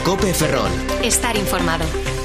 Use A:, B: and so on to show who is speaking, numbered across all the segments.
A: COPE Ferrol.
B: Estar informado.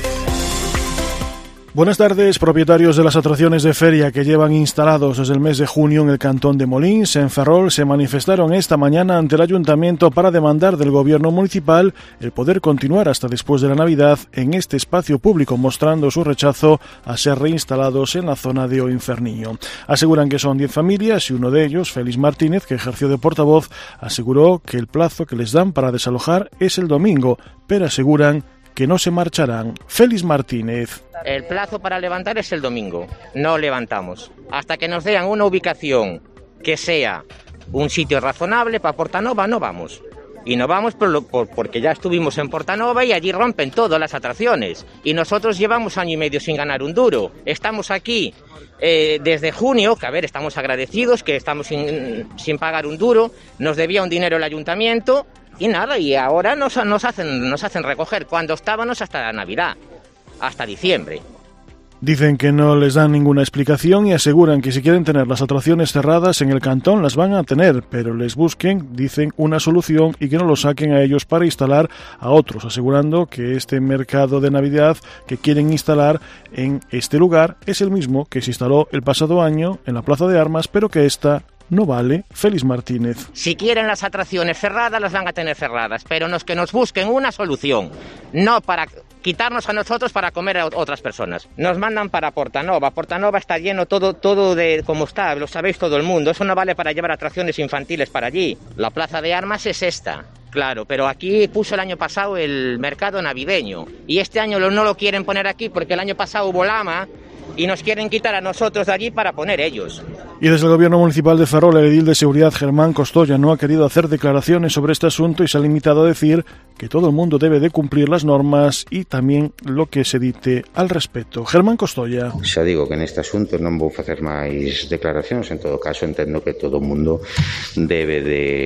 C: Buenas tardes, propietarios de las atracciones de feria que llevan instalados desde el mes de junio en el cantón de Molins, en Ferrol, se manifestaron esta mañana ante el ayuntamiento para demandar del gobierno municipal el poder continuar hasta después de la Navidad en este espacio público, mostrando su rechazo a ser reinstalados en la zona de O Inferniño. Aseguran que son 10 familias y uno de ellos, Félix Martínez, que ejerció de portavoz, aseguró que el plazo que les dan para desalojar es el domingo, pero aseguran que no se marcharán. Félix Martínez.
D: El plazo para levantar es el domingo. No levantamos. Hasta que nos den una ubicación que sea un sitio razonable para Portanova, no vamos. Y no vamos porque ya estuvimos en Portanova y allí rompen todas las atracciones. Y nosotros llevamos año y medio sin ganar un duro. Estamos aquí desde junio, que a ver, estamos agradecidos, que estamos sin pagar un duro. Nos debía un dinero el ayuntamiento. Y nada, y ahora nos hacen recoger cuando estábamos hasta la Navidad, hasta diciembre.
C: Dicen que no les dan ninguna explicación y aseguran que si quieren tener las atracciones cerradas en el cantón las van a tener, pero les busquen, dicen, una solución y que no lo saquen a ellos para instalar a otros, asegurando que este mercado de Navidad que quieren instalar en este lugar es el mismo que se instaló el pasado año en la Plaza de Armas, pero que esta no vale. Félix Martínez.
D: Si quieren las atracciones cerradas, las van a tener cerradas, pero que nos busquen una solución, no para quitarnos a nosotros para comer a otras personas. Nos mandan para Portanova. Portanova está lleno todo de como está, lo sabéis todo el mundo. Eso no vale para llevar atracciones infantiles para allí. La Plaza de Armas es esta. Claro, pero aquí puso el año pasado el mercado navideño y este año no lo quieren poner aquí porque el año pasado hubo lama y nos quieren quitar a nosotros de allí para poner ellos.
C: Y desde el Gobierno Municipal de Ferrol, el edil de Seguridad Germán Costoya no ha querido hacer declaraciones sobre este asunto y se ha limitado a decir que todo el mundo debe de cumplir las normas y también lo que se dite al respecto. Germán Costoya.
E: Xa digo que neste asunto non vou facer máis declaracións, en todo caso entendo que todo o mundo debe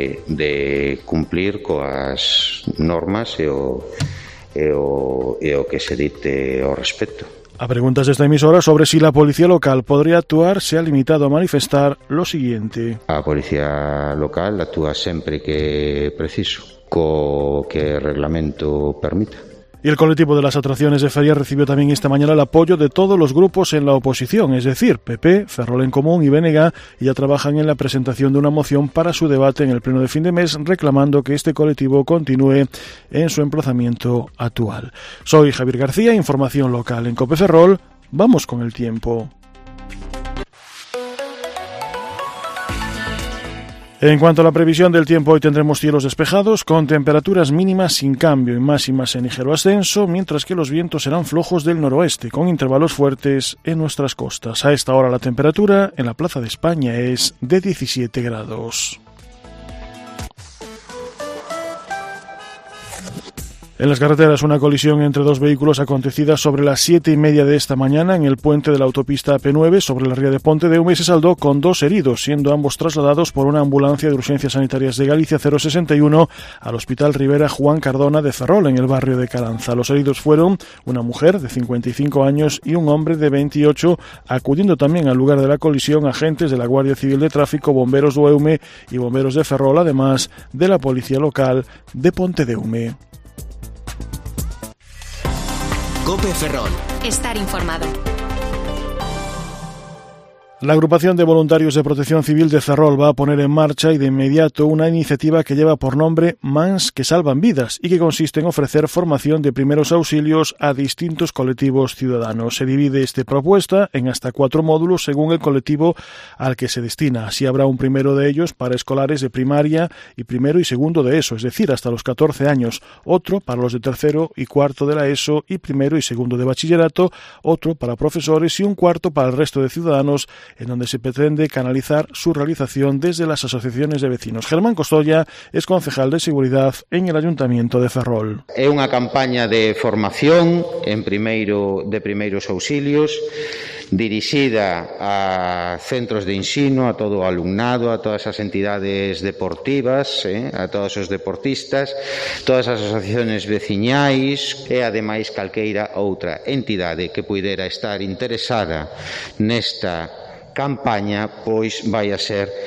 E: de cumplir coas normas e o que se dite ao respecto.
C: A preguntas de esta emisora sobre si la policía local podría actuar, se ha limitado a manifestar lo siguiente.
E: A policía local actúa sempre que preciso, co que o reglamento permita.
C: Y el colectivo de las atracciones de feria recibió también esta mañana el apoyo de todos los grupos en la oposición, es decir, PP, Ferrol en Común y BNG, y ya trabajan en la presentación de una moción para su debate en el pleno de fin de mes, reclamando que este colectivo continúe en su emplazamiento actual. Soy Javier García, información local en COPE Ferrol. Vamos con el tiempo. En cuanto a la previsión del tiempo, hoy tendremos cielos despejados con temperaturas mínimas sin cambio y máximas en ligero ascenso, mientras que los vientos serán flojos del noroeste, con intervalos fuertes en nuestras costas. A esta hora la temperatura en la Plaza de España es de 17 grados. En las carreteras, una colisión entre dos vehículos acontecida sobre las 7:30 de esta mañana en el puente de la autopista AP9 sobre la ría de Pontedeume se saldó con 2 heridos, siendo ambos trasladados por una ambulancia de urgencias sanitarias de Galicia 061 al Hospital Rivera Juan Cardona de Ferrol, en el barrio de Caranza. Los heridos fueron una mujer de 55 años y un hombre de 28, acudiendo también al lugar de la colisión agentes de la Guardia Civil de Tráfico, bomberos de Eume y bomberos de Ferrol, además de la policía local de Pontedeume.
A: COPE Ferrol.
B: Estar informado.
C: La agrupación de voluntarios de Protección Civil de Ferrol va a poner en marcha y de inmediato una iniciativa que lleva por nombre Mans que salvan vidas y que consiste en ofrecer formación de primeros auxilios a distintos colectivos ciudadanos. Se divide esta propuesta en hasta 4 módulos según el colectivo al que se destina. Así habrá un primero de ellos para escolares de primaria y primero y segundo de ESO, es decir, hasta los 14 años. Otro para los de tercero y cuarto de la ESO y primero y segundo de bachillerato. Otro para profesores y un cuarto para el resto de ciudadanos, en donde se pretende canalizar su realización desde las asociaciones de vecinos. Germán Costoya es concejal de Seguridad en el Ayuntamiento de Ferrol.
E: É unha campaña de formación de primeiros auxilios dirixida a centros de ensino, a todo o alumnado, a todas as entidades deportivas, a todos os deportistas, todas as asociaciones veciñais e ademais calqueira outra entidade que puidera estar interesada nesta campaña, pois vai a ser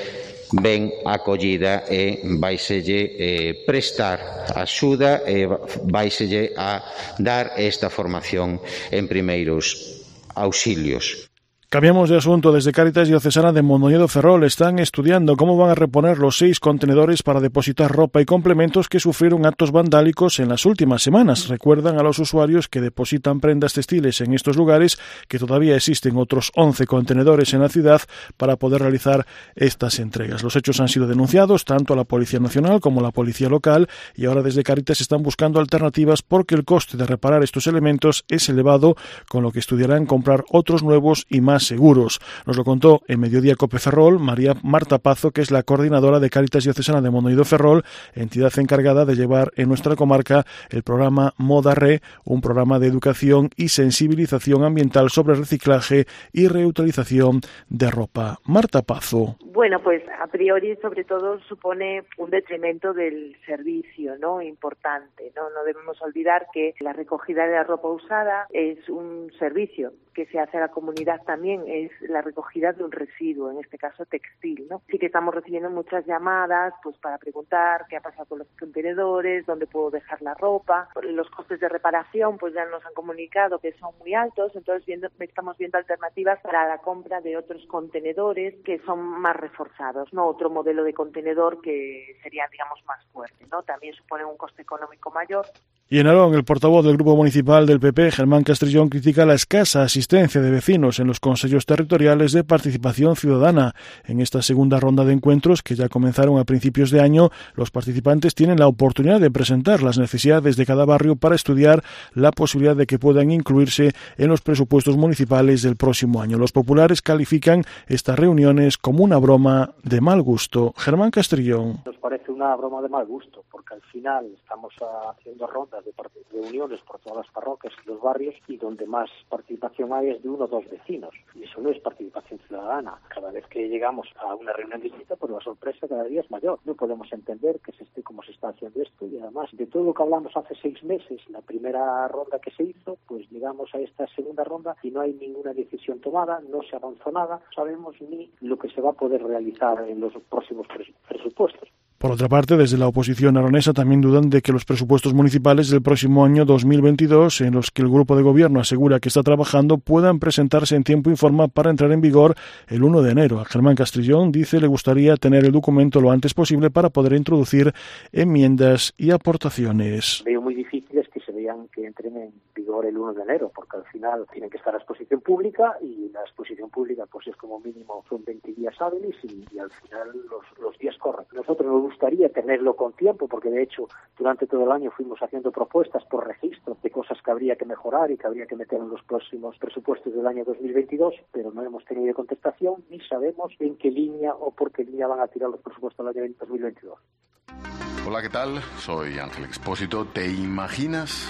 E: ben acollida e vaiselle prestar axuda e vaiselle a dar esta formación en primeiros auxilios.
C: Cambiamos de asunto. Desde Cáritas Diocesana de Mondoñedo Ferrol están estudiando cómo van a reponer los 6 contenedores para depositar ropa y complementos que sufrieron actos vandálicos en las últimas semanas. Recuerdan a los usuarios que depositan prendas textiles en estos lugares que todavía existen otros 11 contenedores en la ciudad para poder realizar estas entregas. Los hechos han sido denunciados tanto a la Policía Nacional como a la Policía Local y ahora desde Cáritas están buscando alternativas porque el coste de reparar estos elementos es elevado, con lo que estudiarán comprar otros nuevos y más seguros. Nos lo contó en Mediodía Cope Ferrol Marta Pazo, que es la coordinadora de Cáritas Diocesana de Mondoñedo Ferrol, entidad encargada de llevar en nuestra comarca el programa Moda Re, un programa de educación y sensibilización ambiental sobre reciclaje y reutilización de ropa. Marta Pazo.
F: Bueno, pues a priori sobre todo supone un detrimento del servicio, ¿no? Importante, ¿no? No debemos olvidar que la recogida de la ropa usada es un servicio que se hace a la comunidad también, es la recogida de un residuo, en este caso textil, ¿no? Sí que estamos recibiendo muchas llamadas pues para preguntar qué ha pasado con los contenedores, dónde puedo dejar la ropa. Los costes de reparación pues ya nos han comunicado que son muy altos, entonces estamos viendo alternativas para la compra de otros contenedores que son más reforzados, ¿no? Otro modelo de contenedor que sería, digamos, más fuerte, ¿no? También supone un coste económico mayor.
C: Y en Narón, el portavoz del Grupo Municipal del PP, Germán Castrillón, critica la escasa asistencia de vecinos en los consellos territoriales de participación ciudadana. En esta segunda ronda de encuentros, que ya comenzaron a principios de año, los participantes tienen la oportunidad de presentar las necesidades de cada barrio para estudiar la posibilidad de que puedan incluirse en los presupuestos municipales del próximo año. Los populares califican estas reuniones como una broma de mal gusto. Germán Castrillón.
G: Nos parece una broma de mal gusto, porque al final estamos haciendo rondas de reuniones por todas las parroquias y los barrios, y donde más participación hay es de 1 o 2 vecinos, y eso no es participación ciudadana. Cada vez que llegamos a una reunión distinta, pues la sorpresa cada día es mayor. No podemos entender que se esté como se está haciendo esto, y además de todo lo que hablamos hace 6 meses, la primera ronda que se hizo, pues llegamos a esta segunda ronda y no hay ninguna decisión tomada, no se avanzó nada, no sabemos ni lo que se va a poder realizar en los próximos presupuestos.
C: Por otra parte, desde la oposición aronesa también dudan de que los presupuestos municipales del próximo año 2022, en los que el grupo de gobierno asegura que está trabajando, puedan presentarse en tiempo y forma para entrar en vigor el 1 de enero. A Germán Castrillón dice le gustaría tener el documento lo antes posible para poder introducir enmiendas y aportaciones.
G: Veo muy difíciles que se vean que entren en vigor el 1 de enero, porque al final tienen que estar a exposición pública, y la exposición pública pues es como mínimo son 20 días hábiles, y al final los días corren. Nosotros nos gustaría tenerlo con tiempo, porque de hecho durante todo el año fuimos haciendo propuestas por registro de cosas que habría que mejorar y que habría que meter en los próximos presupuestos del año 2022, pero no hemos tenido contestación ni sabemos en qué línea o por qué línea van a tirar los presupuestos del año 2022.
H: Hola, ¿qué tal? Soy Ángel Expósito. ¿Te imaginas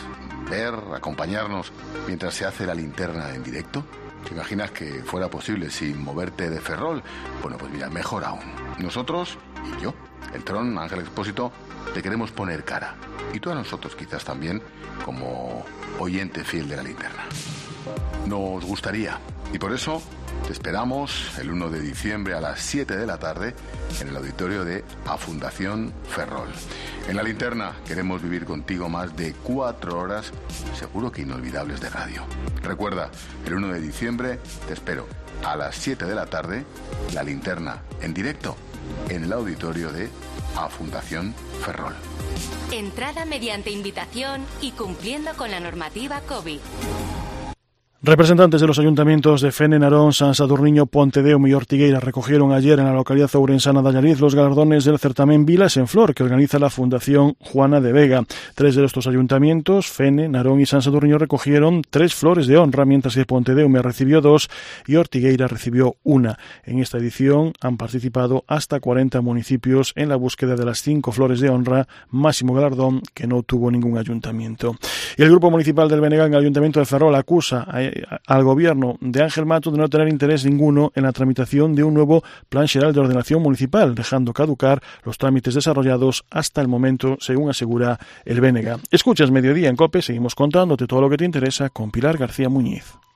H: acompañarnos mientras se hace la linterna en directo? ¿Te imaginas que fuera posible sin moverte de Ferrol? Bueno, pues mira, mejor aún. Nosotros y yo, el Tron, Ángel Expósito, te queremos poner cara. Y tú a nosotros quizás también, como oyente fiel de la linterna. Nos gustaría. Y por eso te esperamos el 1 de diciembre a las 7 de la tarde en el auditorio de A Fundación Ferrol. En la linterna queremos vivir contigo más de 4 horas, seguro que inolvidables de radio. Recuerda, el 1 de diciembre te espero a las 7 de la tarde, la linterna en directo en el auditorio de A Fundación Ferrol.
B: Entrada mediante invitación y cumpliendo con la normativa COVID.
C: Representantes de los ayuntamientos de Fene, Narón, San Sadurniño, Pontedeume y Ortigueira recogieron ayer en la localidad ourensana de Allariz los galardones del certamen Vilas en Flor, que organiza la Fundación Juana de Vega. 3 de estos ayuntamientos, Fene, Narón y San Sadurniño, recogieron 3 flores de honra, mientras que Pontedeume recibió 2 y Ortigueira recibió 1. En esta edición han participado hasta 40 municipios en la búsqueda de las 5 flores de honra, máximo galardón que no tuvo ningún ayuntamiento. Y el Grupo Municipal del Benegá en el Ayuntamiento de Ferrol acusa al gobierno de Ángel Mato de no tener interés ninguno en la tramitación de un nuevo Plan Xeral de Ordenación Municipal, dejando caducar los trámites desarrollados hasta el momento, según asegura el Benegá. Escuchas Mediodía en COPE, seguimos contándote todo lo que te interesa con Pilar García Muñiz.